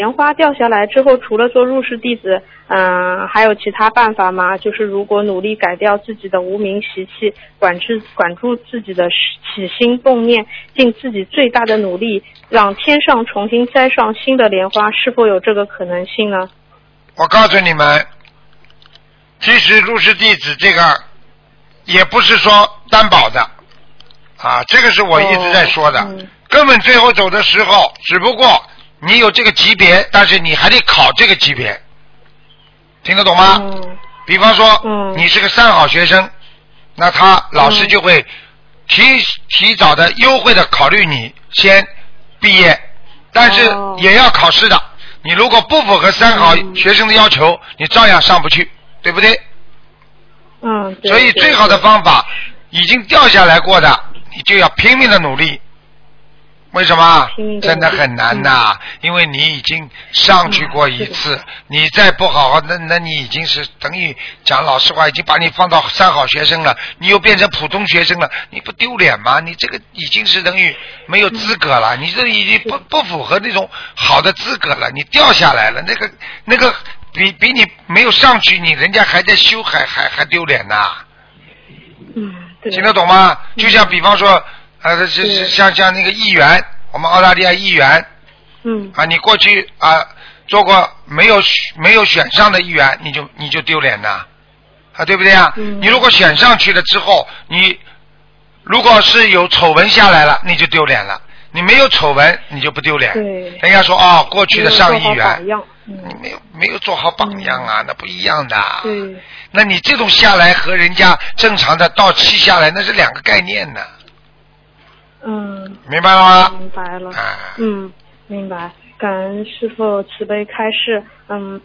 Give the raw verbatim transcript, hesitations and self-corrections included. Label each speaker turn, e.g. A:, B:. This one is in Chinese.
A: 莲花掉下来之后，除了做入室弟子，嗯、呃，还有其他办法吗？就是如果努力改掉自己的无名习气，管制管住自己的起心动念，尽自己最大的努力，让天上重新栽上新的莲花，是否有这个可能性呢？
B: 我告诉你们，其实入室弟子这个也不是说担保的啊，这个是我一直在说的。哦嗯、根本最后走的时候，只不过你有这个级别，但是你还得考这个级别，听得懂吗？嗯、比方说、嗯、你是个三好学生，那他老师就会提、嗯、提早的优惠的考虑你先毕业，但是也要考试的。哦，你如果不符合三好学生的要求，嗯、你照样上不去，对不对？
A: 嗯。对，
B: 所以最好的方法，已经掉下来过的，你就要拼命的努力。为什么？真的很难呐、嗯，因为你已经上去过一次，嗯、你再不好好，那那你已经是等于讲老实话，已经把你放到三好学生了，你又变成普通学生了，你不丢脸吗？你这个已经是等于没有资格了，嗯、你这已经不不符合那种好的资格了，你掉下来了，那个那个比比你没有上去，你人家还在修，还还还丢脸呐。
A: 嗯，对。
B: 听得懂吗？就像比方说。呃，是像像那个议员，我们澳大利亚议员，
A: 嗯，
B: 啊，你过去啊做过没有没有选上的议员，你就你就丢脸呐，啊，对不对啊？
A: 嗯，
B: 你如果选上去了之后，你如果是有丑闻下来了，你就丢脸了；你没有丑闻，你就不丢脸。
A: 对，
B: 人家说哦，过去的上议员，
A: 嗯、
B: 你没有没有做好榜样啊，嗯、那不一样的。
A: 对，
B: 那你这种下来和人家正常的到期下来，那是两个概念呢。
A: 嗯，
B: 明白了吗？
A: 明白了。啊、嗯，明白。感恩师父慈悲开示。嗯。